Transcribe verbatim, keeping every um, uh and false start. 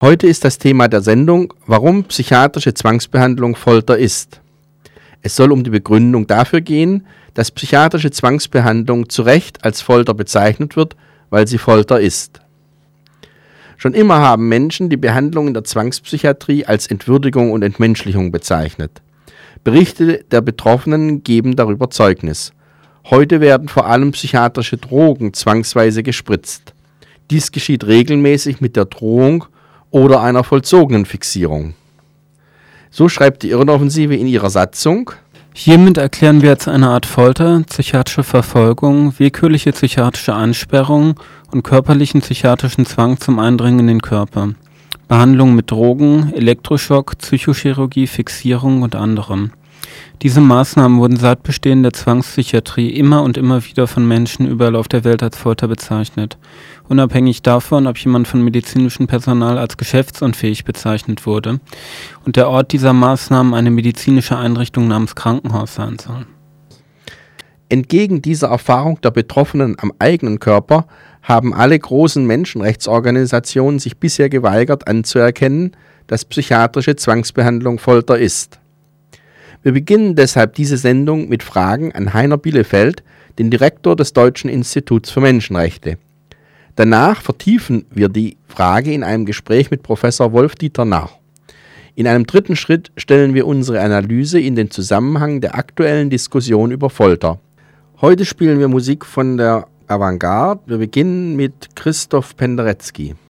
Heute ist das Thema der Sendung, warum psychiatrische Zwangsbehandlung Folter ist. Es soll um die Begründung dafür gehen, dass psychiatrische Zwangsbehandlung zu Recht als Folter bezeichnet wird, weil sie Folter ist. Schon immer haben Menschen die Behandlung in der Zwangspsychiatrie als Entwürdigung und Entmenschlichung bezeichnet. Berichte der Betroffenen geben darüber Zeugnis. Heute werden vor allem psychiatrische Drogen zwangsweise gespritzt. Dies geschieht regelmäßig mit der Drohung oder einer vollzogenen Fixierung. So schreibt die Irrenoffensive in ihrer Satzung: Hiermit erklären wir als eine Art Folter, psychiatrische Verfolgung, willkürliche psychiatrische Einsperrung und körperlichen psychiatrischen Zwang zum Eindringen in den Körper, Behandlung mit Drogen, Elektroschock, Psychochirurgie, Fixierung und anderem. Diese Maßnahmen wurden seit Bestehen der Zwangspsychiatrie immer und immer wieder von Menschen überall auf der Welt als Folter bezeichnet, unabhängig davon, ob jemand von medizinischem Personal als geschäftsunfähig bezeichnet wurde und der Ort dieser Maßnahmen eine medizinische Einrichtung namens Krankenhaus sein soll. Entgegen dieser Erfahrung der Betroffenen am eigenen Körper haben alle großen Menschenrechtsorganisationen sich bisher geweigert anzuerkennen, dass psychiatrische Zwangsbehandlung Folter ist. Wir beginnen deshalb diese Sendung mit Fragen an Heiner Bielefeld, den Direktor des Deutschen Instituts für Menschenrechte. Danach vertiefen wir die Frage in einem Gespräch mit Professor Wolf-Dieter Narr. In einem dritten Schritt stellen wir unsere Analyse in den Zusammenhang der aktuellen Diskussion über Folter. Heute spielen wir Musik von der Avantgarde. Wir beginnen mit Christoph Penderecki.